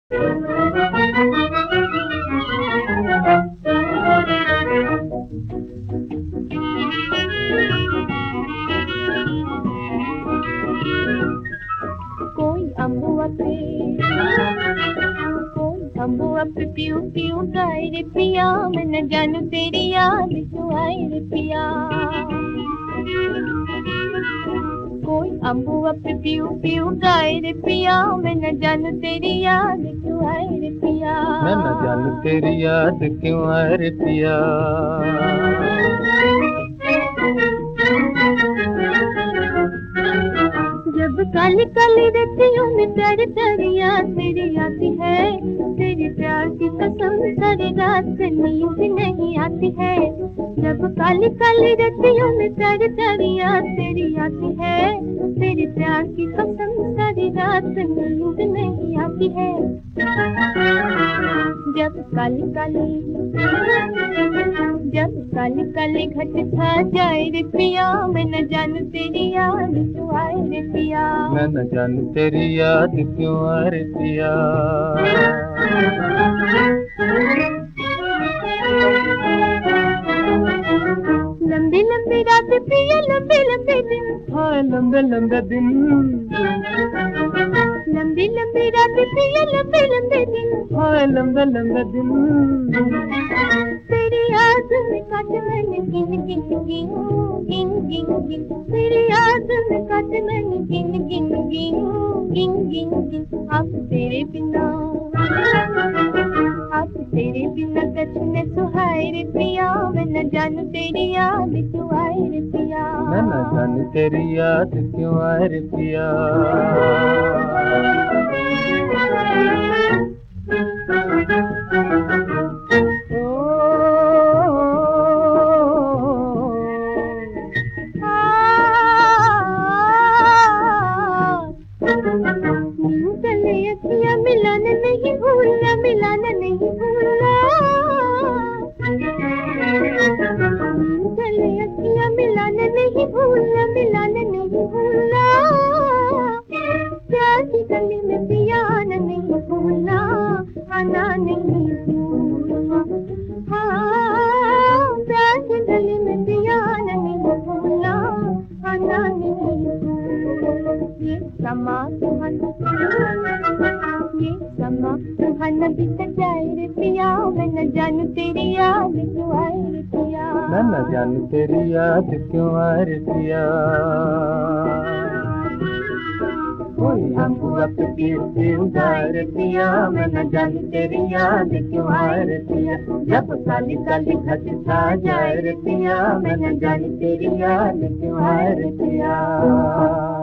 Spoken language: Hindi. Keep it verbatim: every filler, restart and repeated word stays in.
कोई अम्बुआ पे कोई अम्बुआ पे पियो पियो गाए रे पिया, मैं न जानू तेरी याद क्यों आए रे पिया। कोई अम्बुआ पे पियो पियो गाए रे पिया, मैं न जानू तेरी याद क्यों आए रे पिया। मैं न जानू तेरी याद क्यों आए रे पिया। जब काली काली रतियों में प्यारी प्यारी याद तेरी आती है, तेरे प्यार की कसम सारी रात नींद नहीं आती है। जब काली काली रतियों में प्यारी प्यारी याद तेरी आती है, तेरे प्यार की कसम सारी रात नींद नहीं आती है। जब काली काली जब काली काली घट छा जाए रे पिया, मैं न जानू तेरी याद क्यों आए रे पिया। मैं न जानू तेरी याद क्यों आए रे पिया। लंबी लंबी रात पिया लंबे लंबे दिन, हाय लंबे लंबे दिन। लंबी लंबी रात पिया लंबे लंबे दिन, हाय लंबे लंबे दिन। तेरी याद में काट मैंने गिन गिन गिन गिन गिन गिन, तेरी याद में काट मैंने गिन गिन गिन गिन गिन गिन। अब तेरे बिना अब तेरे बिना कछ न सुहाए रे पिया, मैं न जानू तेरी याद क्यों आए रे पिया। मैं न जानू तेरी याद क्यों आए रे पिया। चले अखियाँ मिलाना नहीं भूलना, मिलाना नहीं भूलना। चले अखियाँ मिलाना नहीं भूलना, मिलाना नहीं भूलना। प्यार की गली में पिया आना नहीं भूलना, आना नहीं भूलना। हाँ प्यार की गली में पिया आना नहीं भूलना, आना नहीं भूलना। ये समा सुहाना ये समा सुहाना बीत जाए रे पिया, मैं न जानू तेरी याद क्यों आए रे पिया। मैं न जानू तेरी याद क्यों आए रे पिया। कोई अम्बुआ पे पियो पियो गाए रे पिया, मैं न जानू तेरी याद क्यों आए रे पिया। जब काली काली घट छा जाए रे पिया, मैं न जानू तेरी याद क्यों आए रे पिया।